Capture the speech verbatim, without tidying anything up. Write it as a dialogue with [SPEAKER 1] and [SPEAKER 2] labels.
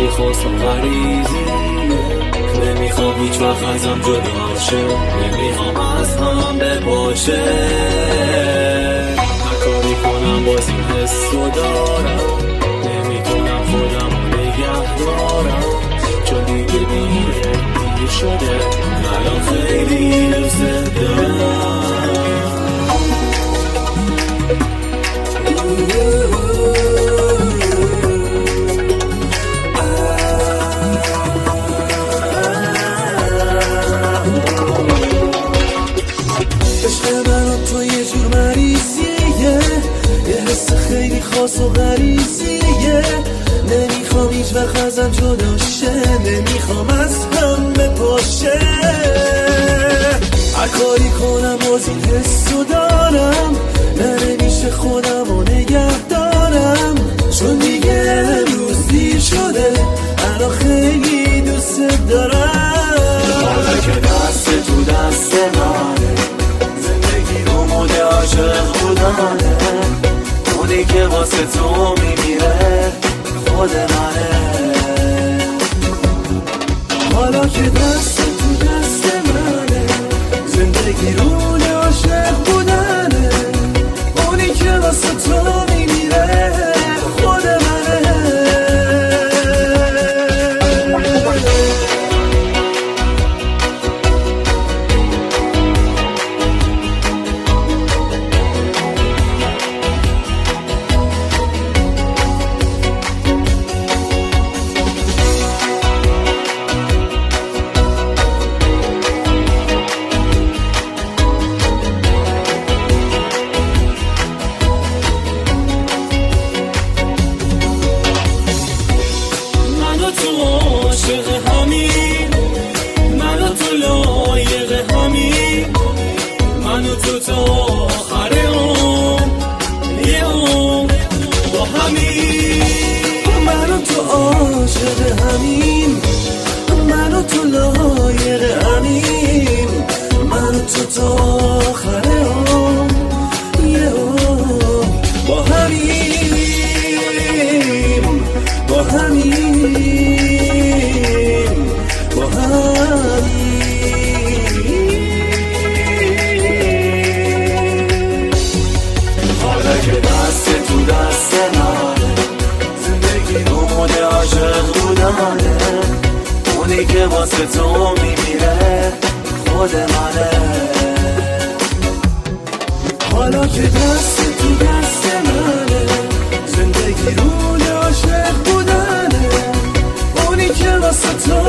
[SPEAKER 1] خیلی خاص و غریزی، نمیخوام هیچ وقت ازم جدا شه، نمیخوام از هم بپاشه. هر کاری کنم باز این حسو دارم، نمیتونم خودم رو نگه دارم، چون دیگه دیره دیر شده، الان خیلی دوست دارم.
[SPEAKER 2] عشق من تو یه جور مریضیه، یه حس خیلی خاص و غریزیه، نمیخوام هیچ وقت ازم جدا شه، نمیخوام از هم بپاشه. هر کاری کنم باز این حسو دارم، نه نمیشه خودم رو نگه دارم، چون دیگه امروز دیر شده، الان خیلی دوست دارم.
[SPEAKER 1] حالا که دست تو دست منه، زندگی رو مود عاشق بودنه، اونی که واسه تو میمیره خود منه.
[SPEAKER 2] حالا که دست تو دست منه، زندگی رو مود عاشق بودنه، اونی که واسه تو میمیره خود منه.
[SPEAKER 1] عاشق همین، منو تو لایق همین، منو تو تا آخر عمر، یه عمر با همین.
[SPEAKER 2] منو تو عاشق همین، منو تو لایق همین، منو تو تا آخر عمر، یه عمر با همین، با همین.
[SPEAKER 1] اونی که واسه تو میمیره خود منه.
[SPEAKER 2] حالا که دست تو دست منه، زندگی رو عاشق بودنه، اونی که واسه تو